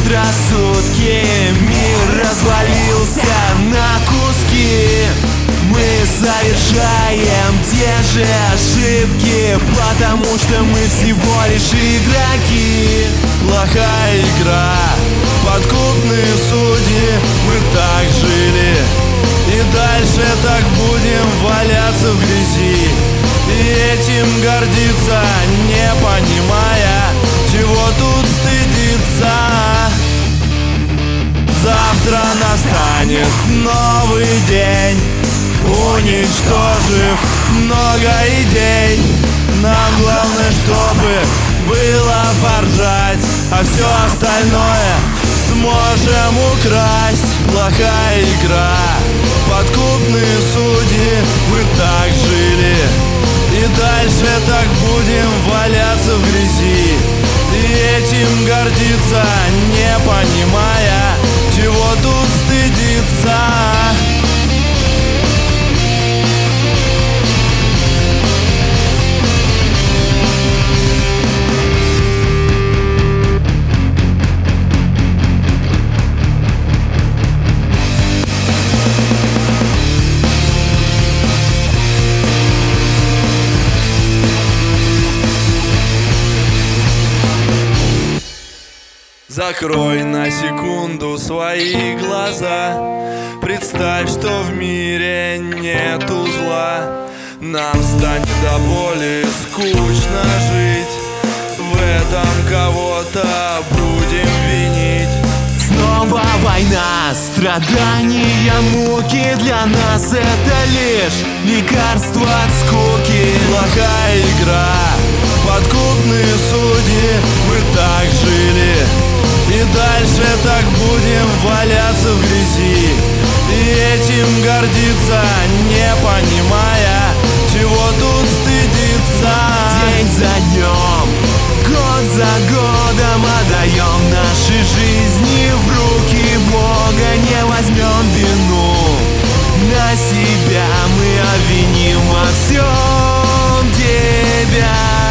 предрассудки. Мир развалился на куски. Мы совершаем те же ошибки, потому что мы всего лишь игроки. Плохая игра, подкупные судьи. Мы так жили и дальше так будем валяться в грязи, и этим гордиться, не понимая, чего тут стыдиться. Завтра настанет новый день, уничтожив много идей. Нам главное, чтобы было поржать, а все остальное сможем украсть. Плохая игра, подкупные судьи. Мы так жили и дальше так будем валяться в грязи, и этим гордиться, не понимая, чего тут стыдиться. Закрой на секунду свои глаза, представь, что в мире нету зла. Нам станет до боли скучно жить, в этом кого-то будем винить. Снова война, страдания, муки. Для нас это лишь лекарство от скуки. Плохая игра, подкупные судьи. Мы так жили и дальше так будем валяться в грязи, и этим гордиться, не понимая, чего тут стыдиться. День за днем, год за годом отдаем наши жизни в руки Бога. Не возьмем вину на себя, мы обвиним во всем тебя.